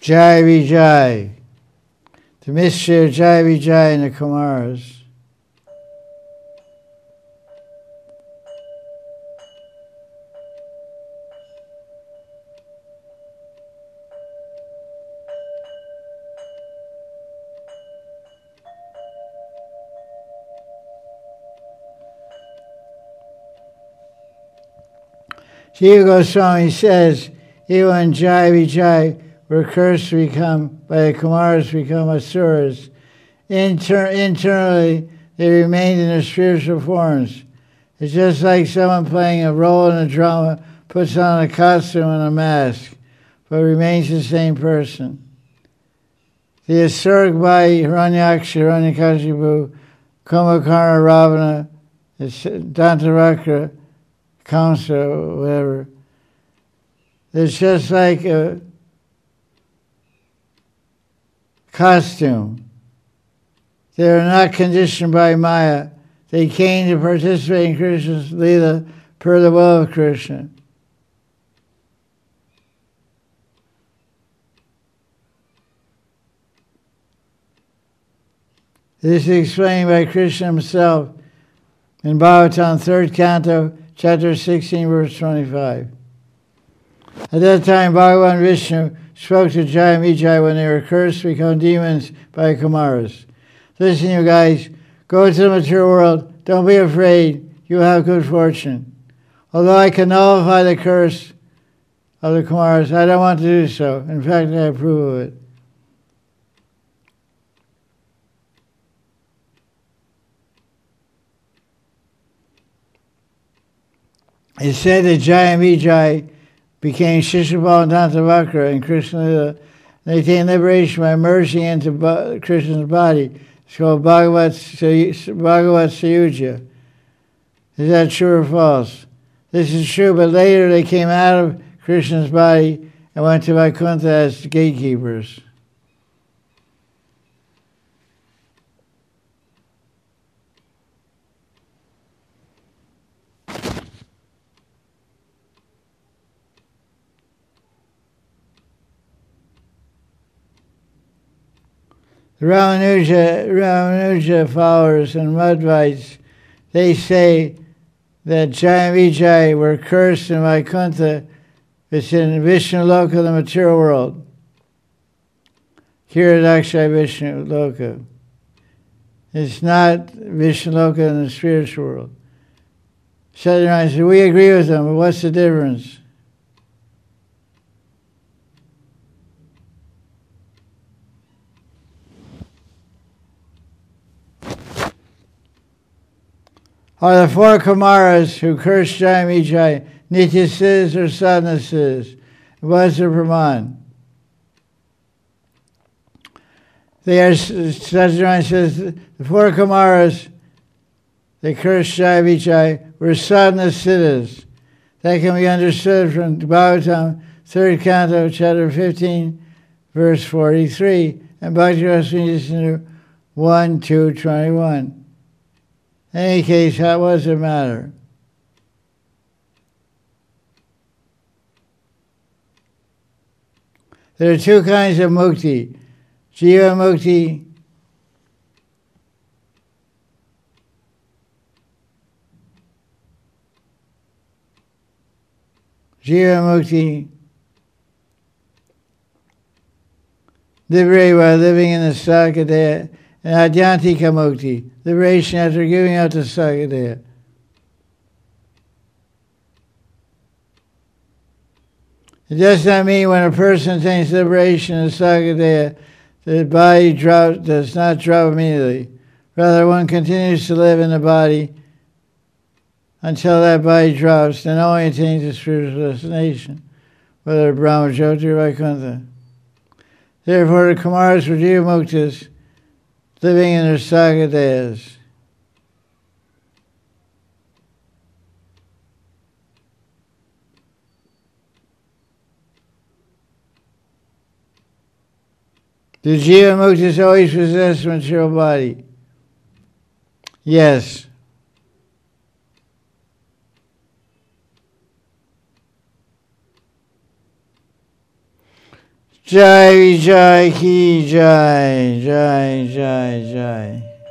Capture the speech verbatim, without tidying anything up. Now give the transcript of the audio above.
Jai Vijay, the mystery of Jai Vijay and the Kumaras. Jiva Goswami says, even when Jai Vijay were cursed to become, by the Kumaras to become asuras, Inter- internally they remained in their spiritual forms. It's just like someone playing a role in a drama puts on a costume and a mask, but remains the same person. The asuric body, Hiranyaksha, Hiranyakashipu, Kumbhakarna, Ravana, Dantavakra, Kamsa, whatever. It's just like a costume. They are not conditioned by Maya. They came to participate in Krishna's Leela per the will of Krishna. This is explained by Krishna himself in Bhagavatam, third canto, chapter sixteen, verse twenty-five. At that time, Bhagavan Vishnu spoke to Jai and Vijay when they were cursed to become demons by Kumaras. Listen, you guys, go to the material world. Don't be afraid. You will have good fortune. Although I can nullify the curse of the Kumaras, I don't want to do so. In fact, I approve of it. It said that Jai and Vijay became Shishupal and Dantavakra in Krishna Lila. They attained liberation by merging into bo- Krishna's body. It's called Bhagavat, Bhagavat Sayuja. Is that true or false? This is true, but later they came out of Krishna's body and went to Vaikuntha as gatekeepers. The Ramanuja, Ramanuja followers and Madhvites, they say that Jai and Vijay were cursed in Vaikuntha. It's in Vishnu Loka, the material world. Kiradakshai Vishnu Loka. It's not Vishnu Loka in the spiritual world. Satyanarayana said, we agree with them, but what's the difference? Are the four Kumaras who cursed Jai and Vijay Nitya Siddhas or Sadhana Siddhas? What's the Praman? They are, Satyanarayana says, the four Kumaras that cursed Jai and Vijay were Sadhana Siddhas. That can be understood from Bhagavatam, third canto, chapter fifteen, verse forty-three, and Bhakti Rasa one, two, twenty-one. In any case, how does it matter? There are two kinds of mukti. Jiva mukti Jiva mukti, liberated while living in the Sakadeha, and Adyantika mukti, liberation after giving out the Sakadeha. It does not mean when a person attains liberation in Sakadeha, the body drop, does not drop immediately. Rather, one continues to live in the body until that body drops, then only attains a spiritual destination, whether Brahma Jyoti or Vaikuntha. Therefore, the Kumaras were Jiva muktas, living in their Sagadehas. Do Jiva muktas always possess a material body? Yes. Jai Vijay ki jai, jai, jai, jai.